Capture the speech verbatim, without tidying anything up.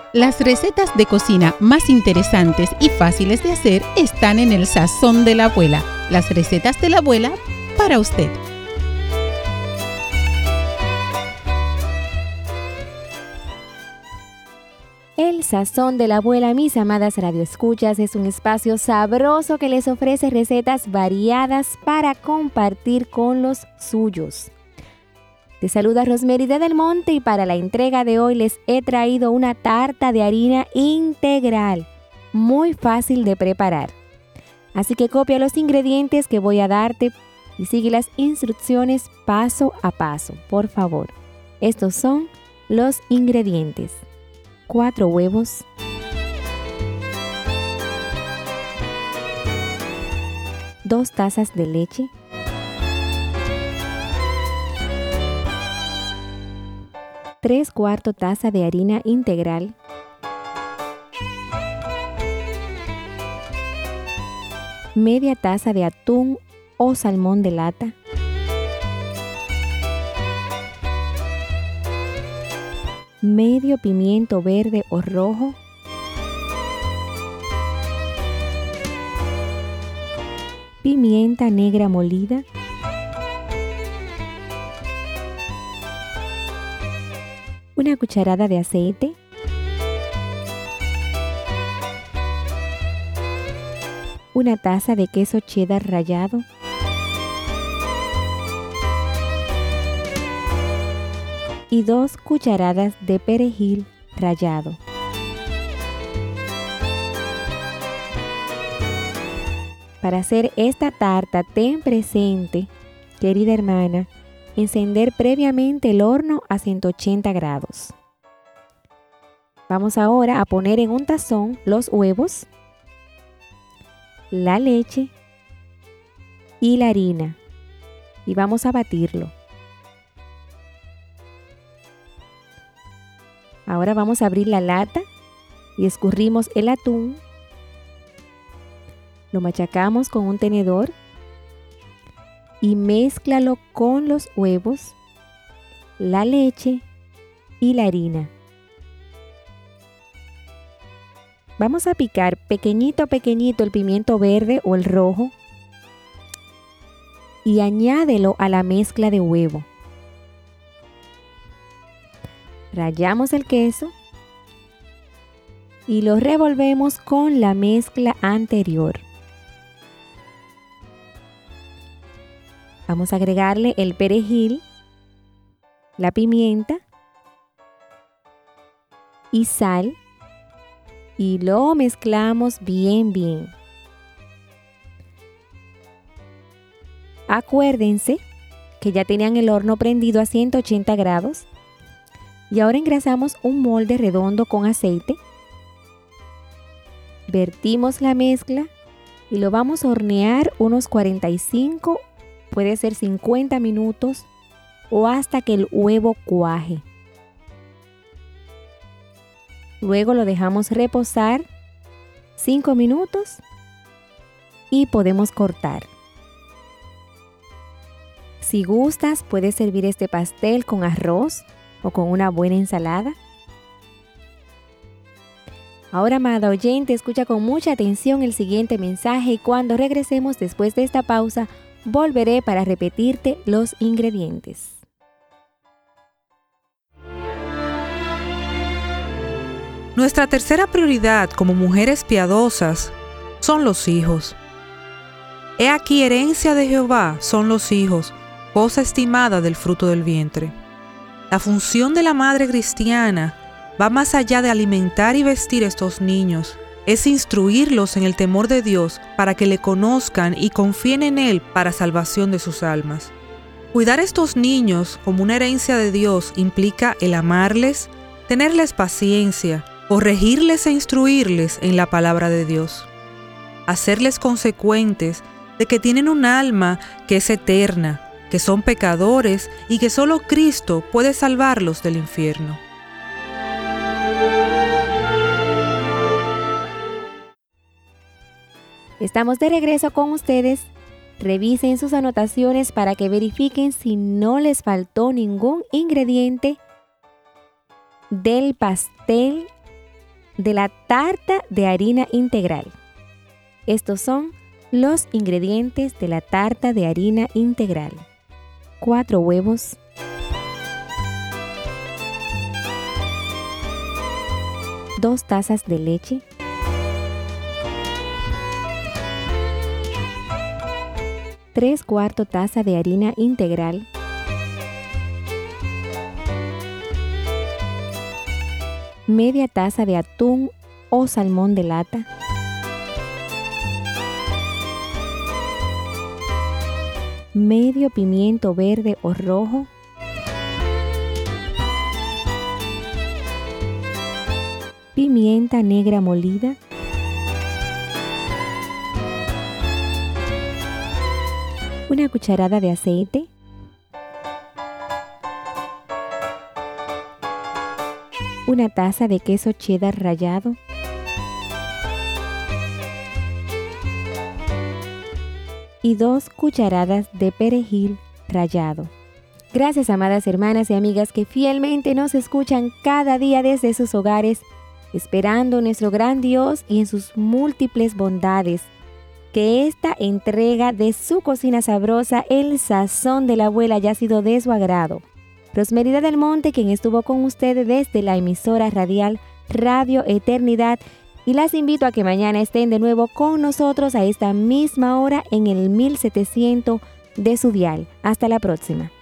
Las recetas de cocina más interesantes y fáciles de hacer están en el Sazón de la Abuela. Las recetas de la abuela para usted. El Sazón de la Abuela, mis amadas radioescuchas, es un espacio sabroso que les ofrece recetas variadas para compartir con los suyos. Te saluda Rosemary de Del Monte y para la entrega de hoy les he traído una tarta de harina integral, muy fácil de preparar. Así que copia los ingredientes que voy a darte y sigue las instrucciones paso a paso, por favor. Estos son los ingredientes: cuatro huevos, dos tazas de leche, tres cuartos taza de harina integral, media taza de atún o salmón de lata, medio pimiento verde o rojo, pimienta negra molida, una cucharada de aceite, una taza de queso cheddar rallado, y dos cucharadas de perejil rallado. Para hacer esta tarta, ten presente, querida hermana, encender previamente el horno a ciento ochenta grados. Vamos ahora a poner en un tazón los huevos, la leche y la harina y vamos a batirlo. Ahora vamos a abrir la lata y escurrimos el atún. Lo machacamos con un tenedor y mézclalo con los huevos, la leche y la harina. Vamos a picar pequeñito a pequeñito el pimiento verde o el rojo y añádelo a la mezcla de huevo. Rallamos el queso y lo revolvemos con la mezcla anterior. Vamos a agregarle el perejil, la pimienta y sal y lo mezclamos bien bien. Acuérdense que ya tenían el horno prendido a ciento ochenta grados y ahora engrasamos un molde redondo con aceite. Vertimos la mezcla y lo vamos a hornear unos cuarenta y cinco, puede ser cincuenta minutos o hasta que el huevo cuaje. Luego lo dejamos reposar cinco minutos y podemos cortar. Si gustas, puedes servir este pastel con arroz o con una buena ensalada. Ahora, amada oyente, escucha con mucha atención el siguiente mensaje y cuando regresemos después de esta pausa, volveré para repetirte los ingredientes. Nuestra tercera prioridad como mujeres piadosas son los hijos. He aquí, herencia de Jehová son los hijos, cosa estimada del fruto del vientre. La función de la madre cristiana va más allá de alimentar y vestir a estos niños. Es instruirlos en el temor de Dios para que le conozcan y confíen en Él para salvación de sus almas. Cuidar a estos niños como una herencia de Dios implica el amarles, tenerles paciencia, corregirles e instruirles en la palabra de Dios. Hacerles consecuentes de que tienen un alma que es eterna, que son pecadores y que solo Cristo puede salvarlos del infierno. Estamos de regreso con ustedes. Revisen sus anotaciones para que verifiquen si no les faltó ningún ingrediente del pastel de la tarta de harina integral. Estos son los ingredientes de la tarta de harina integral: cuatro huevos, dos tazas de leche, tres cuartos taza de harina integral, media taza de atún o salmón de lata, medio pimiento verde o rojo, pimienta negra molida, una cucharada de aceite, una taza de queso cheddar rallado, y dos cucharadas de perejil rallado. Gracias, amadas hermanas y amigas que fielmente nos escuchan cada día desde sus hogares, esperando nuestro gran Dios y en sus múltiples bondades, que esta entrega de su cocina sabrosa, el sazón de la abuela, haya sido de su agrado. Rosmerida del Monte, quien estuvo con ustedes desde la emisora radial Radio Eternidad, y las invito a que mañana estén de nuevo con nosotros a esta misma hora en el mil setecientos de su dial. Hasta la próxima.